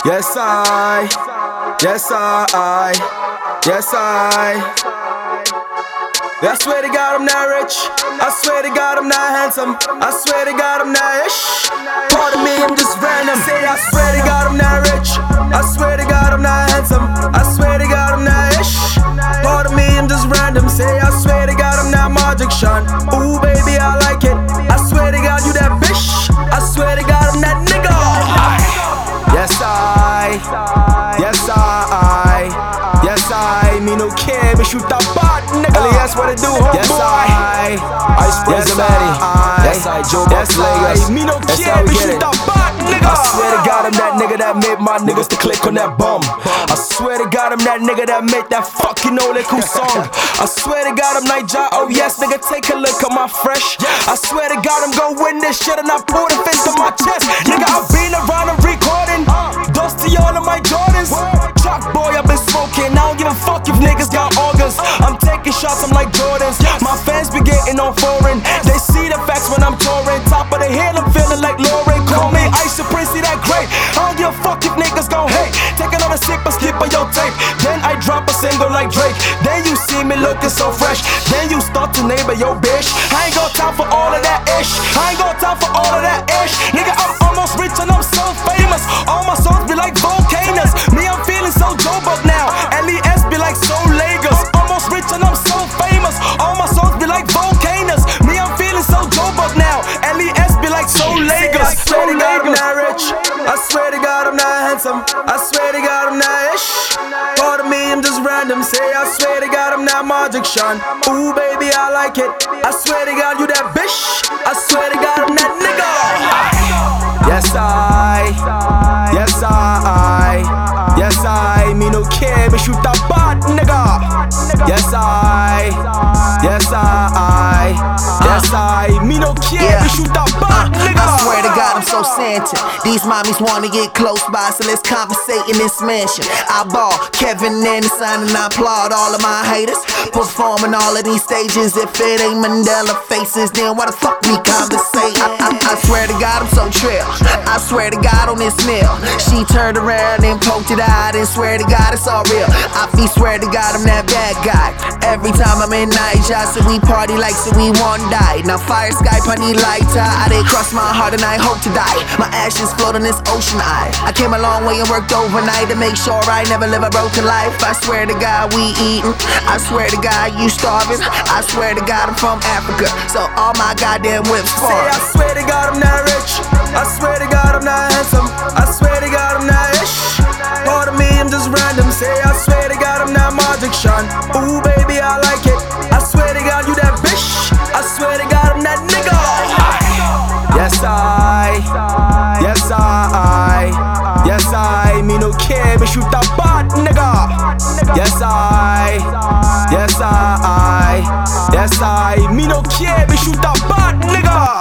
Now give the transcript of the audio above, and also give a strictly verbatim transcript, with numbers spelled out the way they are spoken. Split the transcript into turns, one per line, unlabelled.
Yes I, yes I, yes I. I swear to God I'm not rich. I swear to God I'm not handsome. I swear to God I'm not ish. Part of me I'm just random. Say I swear to God I'm not rich. I swear to God I'm not handsome. I swear to God I'm not ish. Part of me I'm just random. Say I swear to God I'm not Magic Sean. Ooh baby I like it. I swear to God you that bitch. I swear to God I'm that nigga. Yes I, yes I, yes I. Me no care, me shoot that bot nigga. Elias what it do, homeboy? Yes I, Ice Prince yes I, yes I, Joe Bucks Lagos. Me no care, me shoot that bot nigga. I swear to God I'm that nigga that made my niggas to click on that bum. I swear to God I'm that nigga that made that fucking Ole Cool song. I swear to God I'm Niger, oh yes nigga, take a look at my fresh. I swear to God I'm gon' win this shit and I pull the fist on my chest. Nigga I've been around and recording, dusty all of my Jordans. Truck boy I've been smoking, I don't give a fuck if niggas got organs. I'm taking shots, I'm like Jordans. My fans be getting on foreign, they see the facts when I'm touring. Top of the hill I'm feeling like Lauren. Call me Ice Prince, see that great. I don't give a fuck if niggas gon' hate. Take another sip and skip on your tape. Then I drop a single like Drake. Then you see me looking so fresh. Then you start to neighbor your bitch. I ain't got time for all of that ish. I ain't got time for all of that ish. Nigga I'm almost rich and I'm so famous. All my songs be like volcanoes. Me I'm feeling so Joe Buck now. L E S be like so Lagos. Almost rich and I'm so famous. All my songs be like volcanoes. Me I'm feeling so Joe Buck now. L E S be like so Lagos. I swear to God I'm not rich. I swear to God I'm not handsome. I swear to God I'm not ish. Part of me I'm just random. Say I swear to God I'm not Magic Sean. Ooh baby I like it. I swear to God you that bitch. I swear to God I'm that nigga. Yes I, yes I, yes I. Me no care, me shoot that bot nigga. Yes I, yes I, yes I. Me no care, me shoot that bot nigga.
I swear to God I'm so Santa. These mommies wanna get close by, so let's conversate in this mansion. I ball Kevin and the son and I applaud all of my haters. Performing all of these stages. If it ain't Mandela faces, then why the fuck we conversate? I, I, I swear to God I'm so trill. I swear to God on this meal. She turned around and poked it out and swear to God it's all real. I feel swear to God I'm that bad guy. Every time I'm in Niger, so we party like so we won't die. Now fire Skype on the lighter. I did cross my heart and I hope to die. My ashes float on this ocean eye. I came a long way and worked overnight to make sure I never live a broken life. I swear to God we eatin'. I swear to God you starving. I swear to God I'm from Africa, so all my goddamn whips
foreign. Say I swear to God I'm not rich. I swear to God I'm not handsome. I swear to God I'm not ish. Part of me I'm just random. Say I swear to God I'm not Magic Sean. Ooh baby I like it. I swear to God you that bitch. I swear to God I'm that nigga. Yes I, yes I, yes I. Me no care, me shoot that bot nigga. Yes I, yes I, yes I. Me no care, me shoot that bot nigga.